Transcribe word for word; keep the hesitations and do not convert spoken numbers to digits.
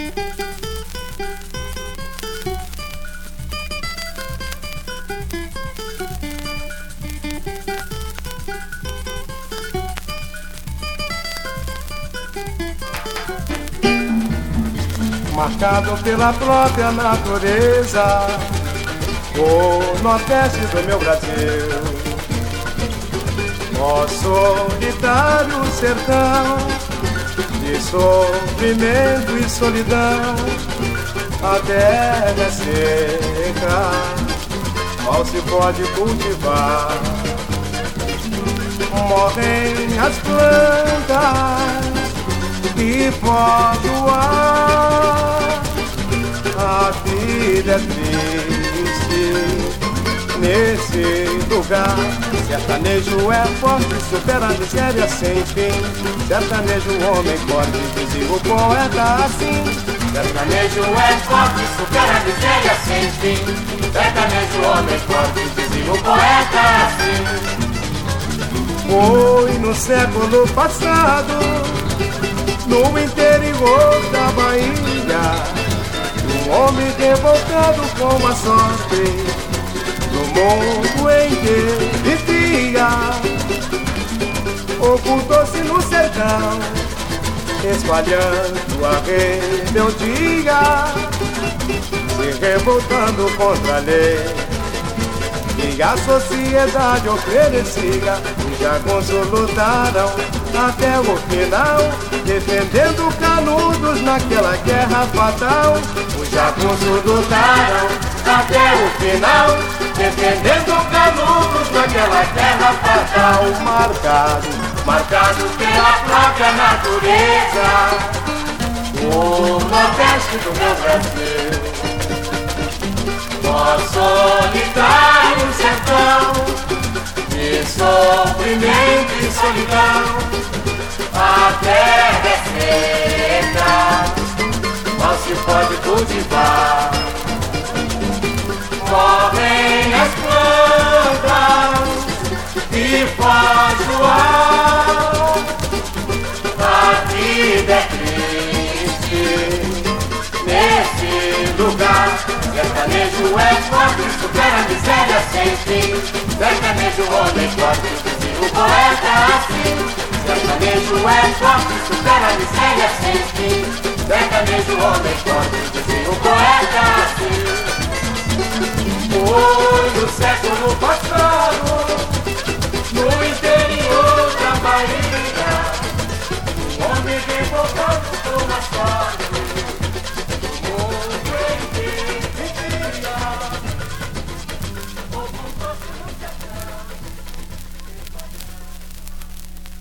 Marcado pela própria natureza, o nordeste do meu Brasil, ó solitário sertão de sofrimento e solidão. A terra é seca, mal se pode cultivar, morrem as plantas e foge o ar. A vida é triste nesse lugar. Sertanejo é forte, supera a miséria sem fim. Sertanejo, homem forte, dizia o poeta assim. Sertanejo é forte, supera a miséria sem fim. Sertanejo, homem forte, dizia o poeta assim. Foi no século passado, no interior da Bahia, um homem revoltado com a sorte no mundo em que vivia, ocultou-se no sertão, espalhando a rebeldia, se revoltando contra a lei que a sociedade oferecia. Os jagunços lutaram até o final, defendendo canudos naquela guerra fatal. Os jagunços lutaram até o final, defendendo canudos naquela guerra fatal. Marcado, marcado pela própria natureza, o nordeste do meu Brasil, ó solitário sertão de sofrimento e solidão. A terra é seca, mal se pode cultivar, morrem as plantas e foge o ar. A vida é triste nesse lugar. Sertanejo é forte, supera a miséria sem fim. Sertanejo, homem forte, dizia o poeta assim. Sertanejo é forte, supera a miséria sem fim. Sertanejo, homem forte, dizia o poeta assim. foi no século passado,